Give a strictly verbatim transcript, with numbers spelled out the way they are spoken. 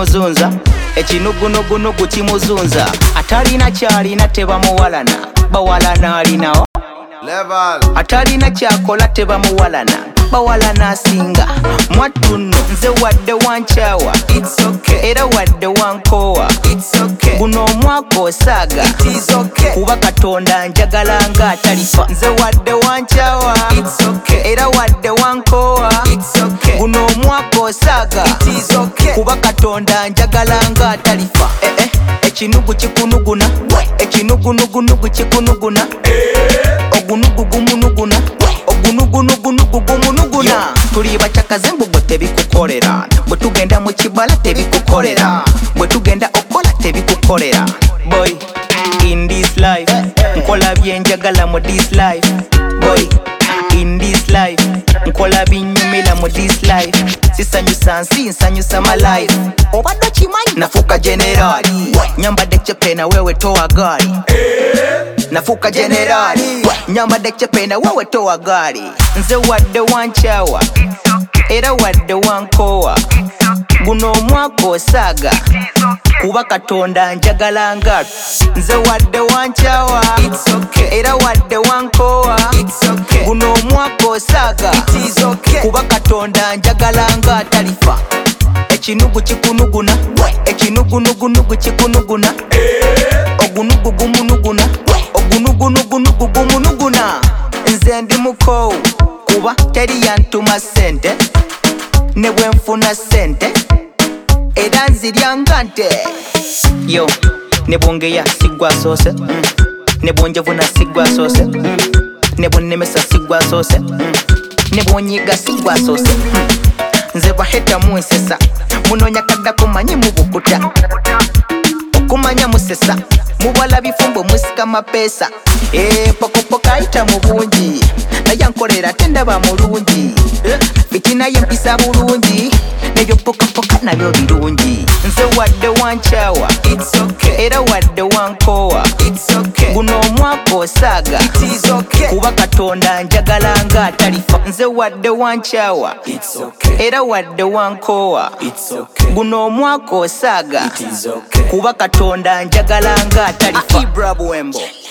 kimuzunza ekinugunugunugu kimuzunza atalina kyalina tebamuwalana bawalana alinawo level atalina kyakola tebamuwalana bawalana asinga mwattu nno nze wadde wankyawa it's okay era wadde wankoowa it's okay guno omwaka osaaga it is okay kuba Katonda njagala nga atalifa nze wadde wankyawa it's okay era wadde wankoowa it's okay guno omwaka osaaga it is okay kuba Katonda njagala nga atalifa eh eh ekinugu kikunuguna ekinugunugunugu kikunuguna ogunugu gumunuguna ogunugunugunugu gumunuguna tuli bakyakaze mbu bwe tebikukolera bwe tugenda mu kibala tebikukolera bwe tugenda okola tebikukolera boy in this life nkola byenjagala mu this life boy in this life nkola binyumira mu this life sisanyusa nsi nsanyusa my life obadde okimanyi nafuuka generali nyambadde cepena wewe towa gaali nafuuka generali nyambadde cepena wewe towa gaali nze wadde wankyawa era wadde wankoowa guno omwaka osaaga kuba Katonda njagala nga nze wadde wankyawa it's okay era wadde wankoowa it's okay guno omwaka osaaga it is okay kuba Katonda njagala nga atalifa ekinugu kikunuguna ekinugunugunugu kikunuguna ogunugu gumunuguna ogunugunugunugu gumunuguna nze ndi mukoowu kuba teri yantuma ssente ne bwe nfuna ssente era nzirya nga nte yo ne bwongeya sigwa soose mm. ne bwonjevuna sigwa soose mm. ne bwonnemesa sigwa soose mm. ne bwonyiga sigwa soose mm. nze baheta munsesa munonya kadda kumanyi mubukuta okumanya musesa mubala bifumbo musika mapeesa ee pokopoka ayita mu bungi naye nkolera tendaba mulungi fitina yempisa bulungi nebyo pokapoka nabyo birungi nze wadde wankyawa it's okay era wadde wankoowa it's okay guno omwaka osaaga it is okay kuba Katonda njagala nga atalifa nze wadde wankyawa it's okay era wadde wankoowa it's okay guno omwaka osaaga it is okay kuba Katonda njagala nga atalifa Ibra Buwembo.